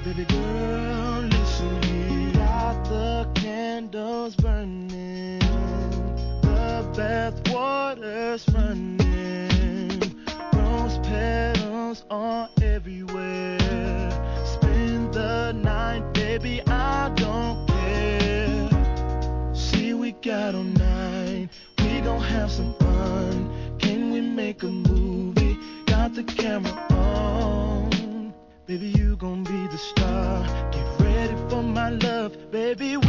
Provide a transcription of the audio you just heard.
Baby girl, listen here. Got the candles burning, the bath water's running, rose petals are everywhere. Spend the night, baby, I don't care. See, we got all night, we gon' have some fun. Can we make a movie? Got the camera on. Baby, you gon' be the star. Get ready for my love, baby.